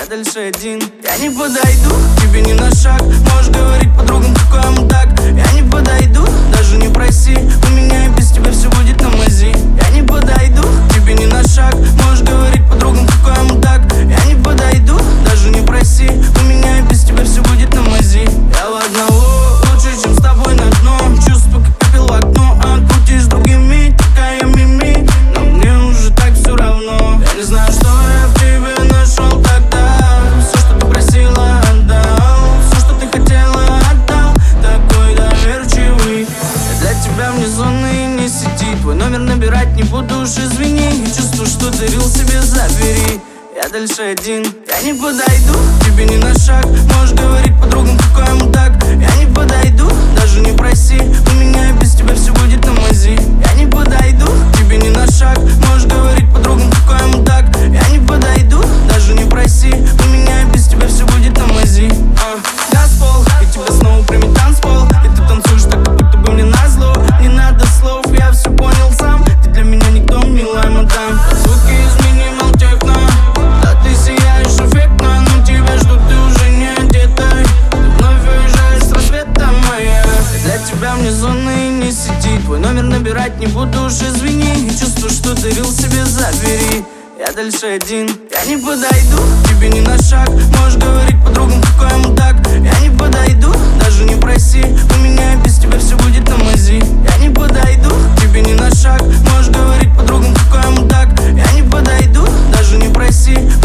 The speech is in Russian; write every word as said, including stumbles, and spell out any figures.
дальше один. Я не подойду к тебе ни на шаг. Можешь говорить подругам, какой мудак. Я не подойду, даже не проси. У меня и без тебя все будет на мази. Я не подойду к тебе ни на шаг. Можешь говорить подругам, какой мудак. Я не подойду, даже не проси. У меня и без тебя все будет на мази. Я в одного лучше, чем с тобой на дно. Чувствую, как пепел в окно. А крутишь с другими, такая мими. Но мне уже так все равно. Я не знаю, что я в тебе нашел тогда. Все, что ты просила, отдал. Все, что ты хотела, отдал. Такой доверчивый. Я для тебя вне зоны и не сети. Твой номер набирать не буду, уж извини. Я чувствую, что дарил себе, забери. Я дальше один. Я не подойду к тебе ни на шаг. Можешь говорить подругам, какой мудак. Я не подойду, даже не проси. У меня и без тебя все будет на мази. Я не подойду к тебе ни на шаг. Можешь говорить подругам, какой мудак. Я не подойду, даже не проси. У меня и без тебя все будет на мази. а. Газпол, и тебя снова примет танцпол. И ты танцуешь так, как будто бы мне назло. Не надо слов, я все понял сам. Ты для меня никто, милая мадам. Звуки из минимал техно. Да ты сияешь эффектно, но тебя ждут, ты уже не одетой. Ты вновь уезжаешь с рассвета моя. Для тебя вне зоны и не сети. Твой номер набирать не буду, уж извини. И чувствую, что дарил себе, забери. Я дальше один. Я не подойду к тебе ни на шаг. Можешь говорить подругам, какой мудак. Я не подойду, даже не проси. У меня и без тебя все будет на мази. Я не подойду к тебе ни на шаг. Можешь говорить подругам, какой мудак. Я не подойду, даже не проси.